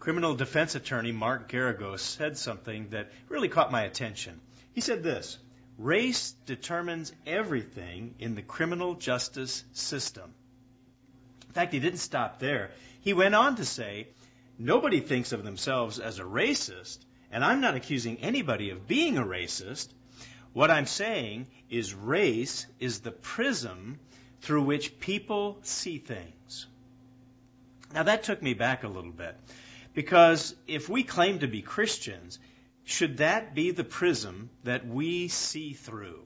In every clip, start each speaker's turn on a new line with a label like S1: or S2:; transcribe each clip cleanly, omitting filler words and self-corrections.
S1: criminal defense attorney Mark Geragos said something that really caught my attention. He said this: race determines everything in the criminal justice system. In fact, he didn't stop there. He went on to say, nobody thinks of themselves as a racist, and I'm not accusing anybody of being a racist. What I'm saying is race is the prism through which people see things. Now that took me back a little bit, because if we claim to be Christians, should that be the prism that we see through?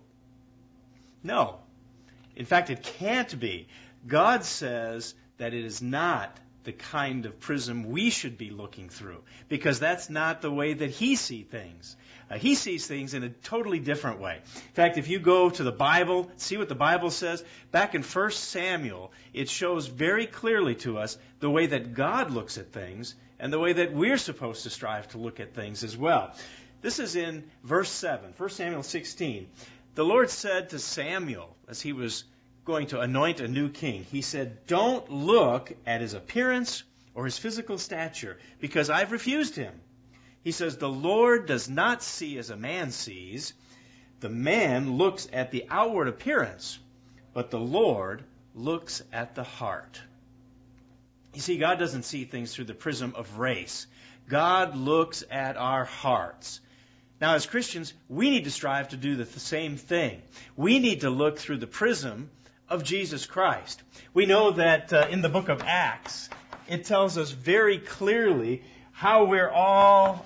S1: No. In fact, it can't be. God says that it is not the kind of prism we should be looking through, because that's not the way that He sees things. He sees things in a totally different way. In fact, if you go to the Bible, see what the Bible says, back in 1 Samuel, it shows very clearly to us the way that God looks at things and the way that we're supposed to strive to look at things as well. This is in verse 7, 1 Samuel 16. The Lord said to Samuel, as he was going to anoint a new king, He said, don't look at his appearance or his physical stature, because I've refused him. He says, the Lord does not see as a man sees. The man looks at the outward appearance, but the Lord looks at the heart. You see, God doesn't see things through the prism of race. God looks at our hearts. Now, as Christians, we need to strive to do the same thing. We need to look through the prism of Jesus Christ. We know that in the book of Acts, it tells us very clearly how we're all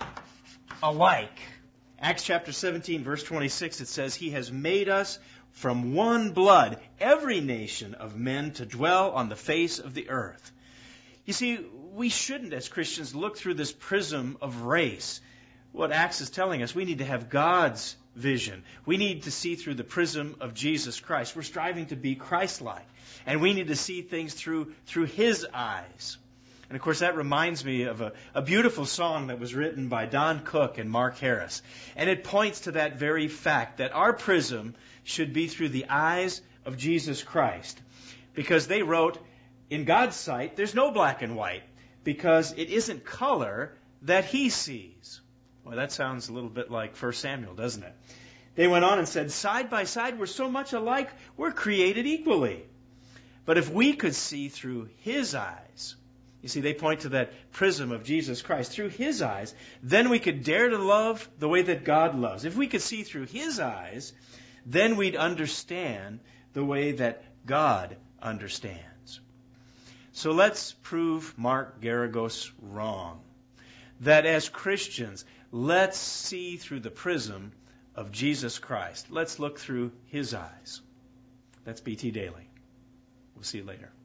S1: alike. Acts chapter 17, verse 26, it says, He has made us from one blood, every nation of men, to dwell on the face of the earth. You see, we shouldn't, as Christians, look through this prism of race. What Acts is telling us, we need to have God's vision. We need to see through the prism of Jesus Christ. We're striving to be Christ-like. And we need to see things through His eyes. And of course, that reminds me of a beautiful song that was written by Don Cook and Mark Harris. And it points to that very fact, that our prism should be through the eyes of Jesus Christ. Because they wrote, in God's sight, there's no black and white, because it isn't color that He sees. Well, that sounds a little bit like 1 Samuel, doesn't it? They went on and said, side by side, we're so much alike, we're created equally. But if we could see through His eyes, you see, they point to that prism of Jesus Christ, through His eyes, then we could dare to love the way that God loves. If we could see through His eyes, then we'd understand the way that God understands. So let's prove Mark Geragos wrong. That as Christians, let's see through the prism of Jesus Christ. Let's look through His eyes. That's BT Daily. We'll see you later.